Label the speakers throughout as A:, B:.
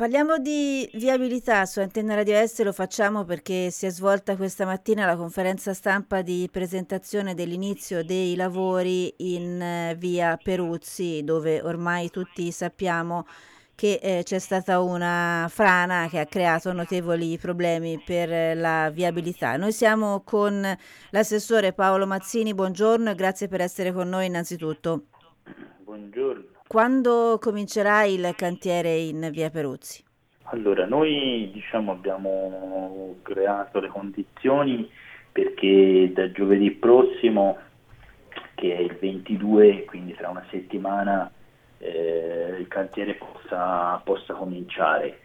A: Parliamo di viabilità su Antenna Radio Est, lo facciamo perché si è svolta questa mattina la conferenza stampa di presentazione dell'inizio dei lavori in via Peruzzi, dove ormai tutti sappiamo che c'è stata una frana che ha creato notevoli problemi per la viabilità. Noi siamo con l'assessore Paolo Mazzini, buongiorno e grazie per essere con noi innanzitutto.
B: Buongiorno.
A: Quando comincerà il cantiere in via Peruzzi?
B: Allora, noi abbiamo creato le condizioni perché da giovedì prossimo, che è il 22, quindi tra una settimana, il cantiere possa cominciare.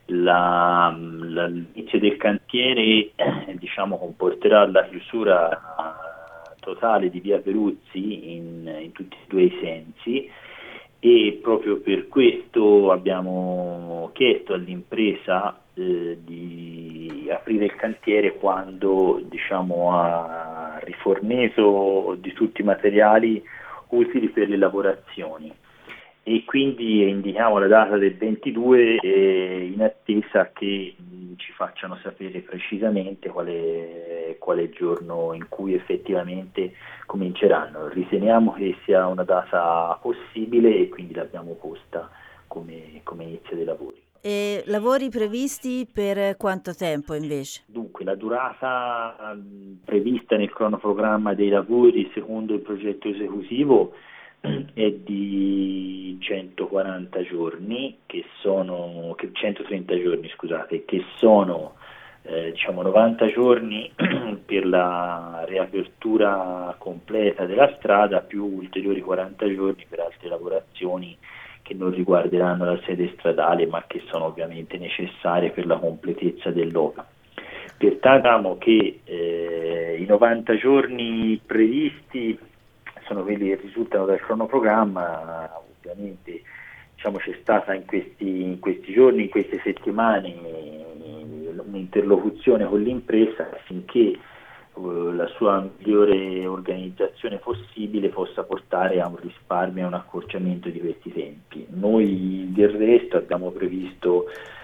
B: L'inizio del cantiere comporterà la chiusura totale di via Peruzzi in tutti e due i sensi, e proprio per questo abbiamo chiesto all'impresa di aprire il cantiere quando ha rifornito di tutti i materiali utili per le lavorazioni, e quindi indichiamo la data del 22 in attesa che ci facciano sapere precisamente quale giorno in cui effettivamente cominceranno. Riteniamo che sia una data possibile e quindi l'abbiamo posta come inizio dei lavori.
A: E lavori previsti per quanto tempo invece?
B: Dunque, la durata prevista nel cronoprogramma dei lavori secondo il progetto esecutivo è di 140 giorni, 130 giorni, scusate, che sono 90 giorni per la riapertura completa della strada, più ulteriori 40 giorni per altre lavorazioni che non riguarderanno la sede stradale, ma che sono ovviamente necessarie per la completezza dell'opera. Pertanto che i 90 giorni previsti sono quelli che risultano dal cronoprogramma. Ovviamente c'è stata in questi giorni, in queste settimane, un'interlocuzione con l'impresa affinché la sua migliore organizzazione possibile possa portare a un risparmio e a un accorciamento di questi tempi. Noi del resto abbiamo previsto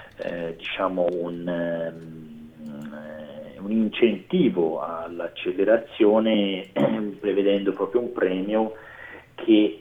B: un incentivo all'accelerazione prevedendo proprio un premio che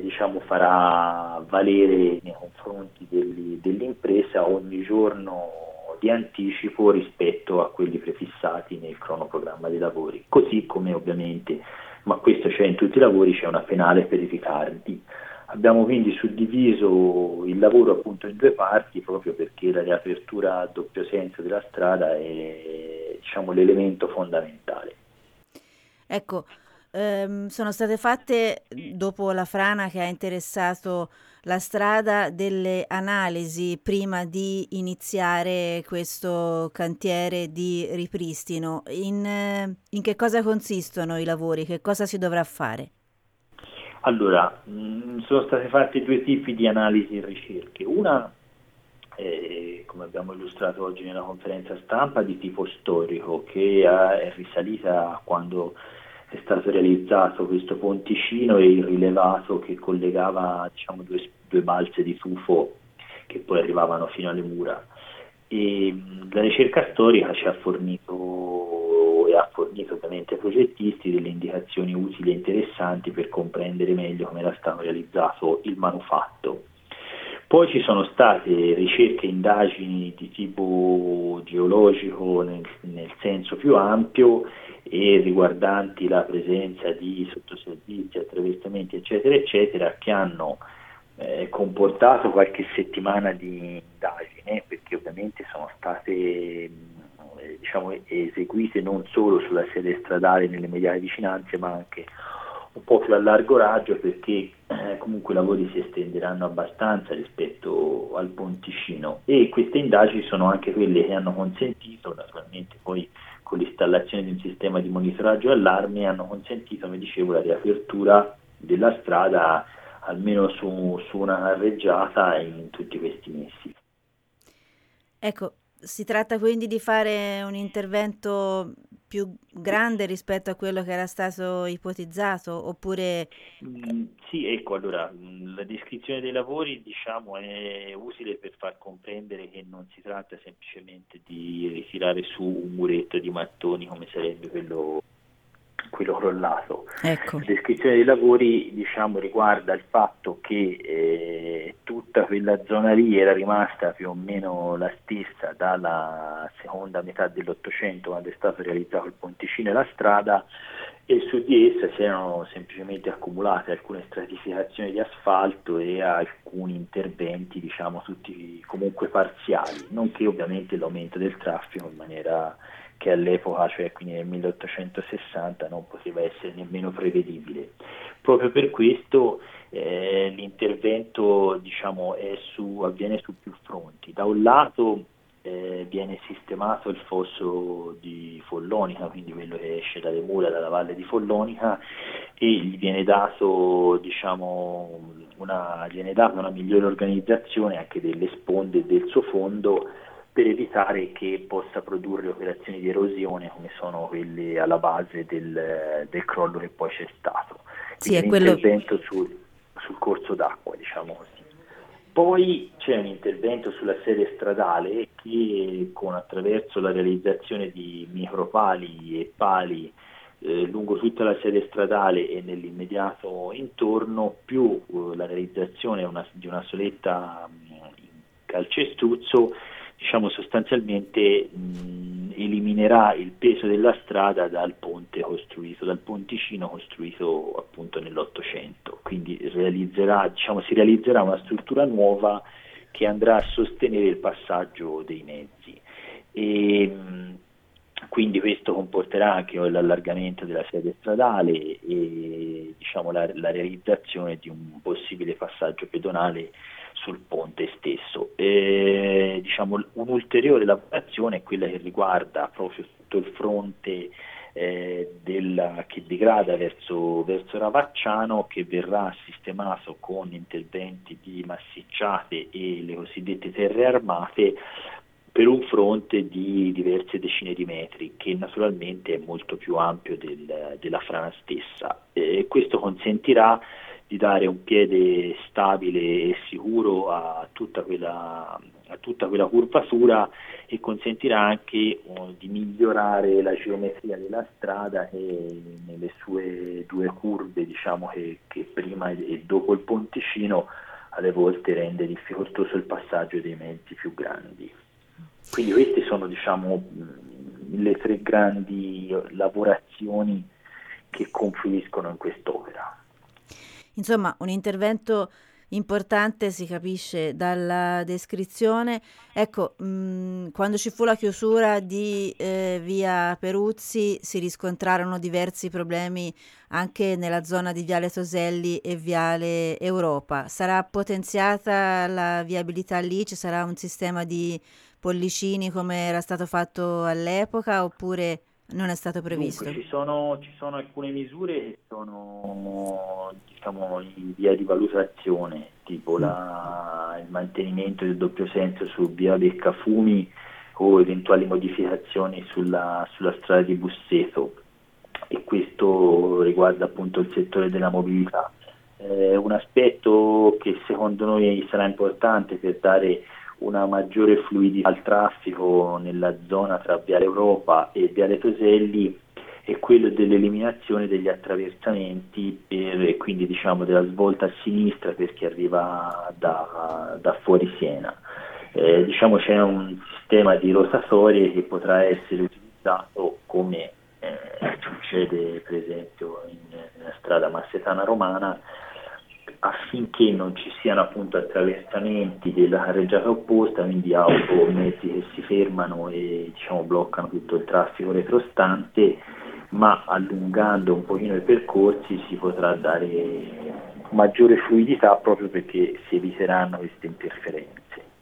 B: farà valere nei confronti dell'impresa ogni giorno di anticipo rispetto a quelli prefissati nel cronoprogramma dei lavori, così come ovviamente, ma questo c'è in tutti i lavori, c'è una penale per i ritardi. Abbiamo quindi suddiviso il lavoro appunto in due parti, proprio perché la riapertura a doppio senso della strada è l'elemento fondamentale.
A: Ecco, sono state fatte, dopo la frana che ha interessato la strada, delle analisi prima di iniziare questo cantiere di ripristino. In che cosa consistono i lavori? Che cosa si dovrà fare?
B: Allora, sono state fatte due tipi di analisi e ricerche. Una, come abbiamo illustrato oggi nella conferenza stampa, di tipo storico, che è risalita a quando è stato realizzato questo ponticino e il rilevato che collegava due balze di tufo che poi arrivavano fino alle mura. E la ricerca storica ci ha fornito e ha fornito ovviamente ai progettisti delle indicazioni utili e interessanti per comprendere meglio come era stato realizzato il manufatto. Poi ci sono state ricerche e indagini di tipo geologico nel senso più ampio e riguardanti la presenza di sottoservizi, attraversamenti eccetera eccetera, che hanno comportato qualche settimana di indagine, perché ovviamente sono state eseguite non solo sulla sede stradale nelle immediate vicinanze, ma anche un po' più a largo raggio, perché comunque i lavori si estenderanno abbastanza rispetto al ponticino, e queste indagini sono anche quelle che hanno consentito, naturalmente poi con l'installazione di un sistema di monitoraggio e allarmi, hanno consentito, come dicevo, la riapertura della strada almeno su una carreggiata in tutti questi mesi.
A: Ecco, si tratta quindi di fare un intervento più grande rispetto a quello che era stato ipotizzato, oppure...
B: Sì, ecco, allora, la descrizione dei lavori, diciamo, è utile per far comprendere che non si tratta semplicemente di ritirare su un muretto di mattoni come sarebbe quello crollato.
A: Ecco,
B: La descrizione dei lavori, diciamo, riguarda il fatto che tutta quella zona lì era rimasta più o meno la stessa dalla seconda metà dell'Ottocento, quando è stato realizzato il ponticino e la strada, e su di essa si erano semplicemente accumulate alcune stratificazioni di asfalto e alcuni interventi, diciamo, tutti comunque parziali, nonché ovviamente l'aumento del traffico in maniera che all'epoca, cioè quindi nel 1860, non poteva essere nemmeno prevedibile. Proprio per questo l'intervento, diciamo, avviene su più fronti. Da un lato viene sistemato il fosso di Follonica, quindi quello che esce dalle mura dalla valle di Follonica, e gli viene dato, diciamo, viene data una migliore organizzazione anche delle sponde e del suo fondo, per evitare che possa produrre operazioni di erosione come sono quelle alla base del crollo che poi c'è stato.
A: sì, è
B: Quindi
A: quello...
B: l'intervento sul corso d'acqua, diciamo così. Poi c'è un intervento sulla sede stradale che attraverso la realizzazione di micropali e pali lungo tutta la sede stradale e nell'immediato intorno, più la realizzazione di una soletta in calcestruzzo, diciamo sostanzialmente eliminerà il peso della strada dal ponte costruito, dal ponticino costruito appunto nell'Ottocento. Quindi si realizzerà una struttura nuova che andrà a sostenere il passaggio dei mezzi. E, quindi questo comporterà anche l'allargamento della sede stradale e, diciamo, la realizzazione di un possibile passaggio pedonale sul ponte stesso. Diciamo, un'ulteriore lavorazione è quella che riguarda proprio tutto il fronte che degrada verso Ravacciano, che verrà sistemato con interventi di massicciate e le cosiddette terre armate, per un fronte di diverse decine di metri, che naturalmente è molto più ampio della frana stessa. Questo consentirà di dare un piede stabile e sicuro a tutta quella curvatura, e consentirà anche di migliorare la geometria della strada, che nelle sue due curve, diciamo, che prima e dopo il ponticino alle volte rende difficoltoso il passaggio dei mezzi più grandi. Quindi queste sono, diciamo, le tre grandi lavorazioni che confluiscono in quest'opera.
A: Insomma, un intervento importante, si capisce dalla descrizione. Ecco, quando ci fu la chiusura di via Peruzzi si riscontrarono diversi problemi anche nella zona di Viale Toselli e Viale Europa. Sarà potenziata la viabilità lì? Ci sarà un sistema di pollicini come era stato fatto all'epoca, oppure non è stato previsto?
B: Dunque, ci sono alcune misure che sono, diciamo, in via di valutazione, tipo il mantenimento del doppio senso su via Beccafumi o eventuali modificazioni sulla strada di Busseto, e questo riguarda appunto il settore della mobilità. Un aspetto che secondo noi sarà importante per dare una maggiore fluidità al traffico nella zona tra Viale Europa e Viale Toselli è quello dell'eliminazione degli attraversamenti e quindi, diciamo, della svolta a sinistra per chi arriva da fuori Siena. Diciamo, c'è un sistema di rotatorie che potrà essere utilizzato come succede per esempio nella strada Massetana Romana, affinché non ci siano appunto attraversamenti della carreggiata opposta, quindi auto o mezzi che si fermano e, diciamo, bloccano tutto il traffico retrostante, ma allungando un pochino i percorsi si potrà dare maggiore fluidità, proprio perché si eviteranno queste interferenze.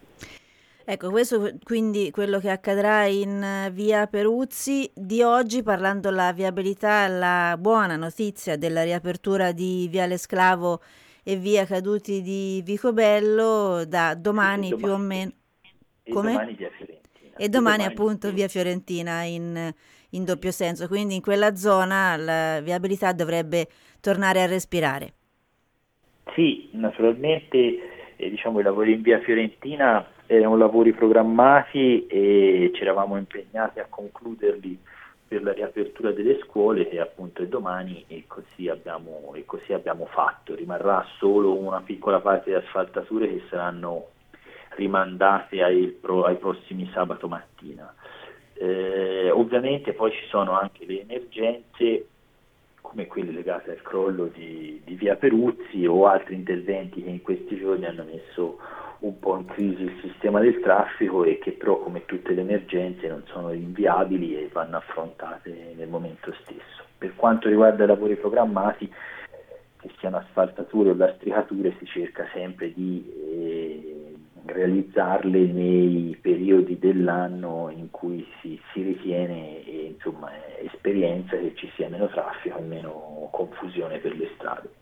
A: Ecco, questo quindi quello che accadrà in via Peruzzi. Di oggi, parlando la viabilità, la buona notizia della riapertura di Viale Sclavo e via Caduti di Vicobello da domani più o meno.
B: E
A: Come?
B: domani via Fiorentina.
A: E domani appunto via Fiorentina in in doppio senso, quindi in quella zona la viabilità dovrebbe tornare a respirare.
B: Sì, naturalmente diciamo, i lavori in via Fiorentina erano lavori programmati e ci eravamo impegnati a concluderli per la riapertura delle scuole che appunto è domani e così abbiamo fatto. Rimarrà solo una piccola parte di asfaltature che saranno rimandate ai prossimi sabato mattina. Ovviamente poi ci sono anche le emergenze come quelle legate al crollo di via Peruzzi o altri interventi che in questi giorni hanno messo un po' in crisi il sistema del traffico e che però come tutte le emergenze non sono rinviabili e vanno affrontate nel momento stesso. Per quanto riguarda i lavori programmati, che siano asfaltature o lastricature, si cerca sempre di realizzarle nei periodi dell'anno in cui si ritiene insomma, esperienza che ci sia meno traffico e meno confusione per le strade.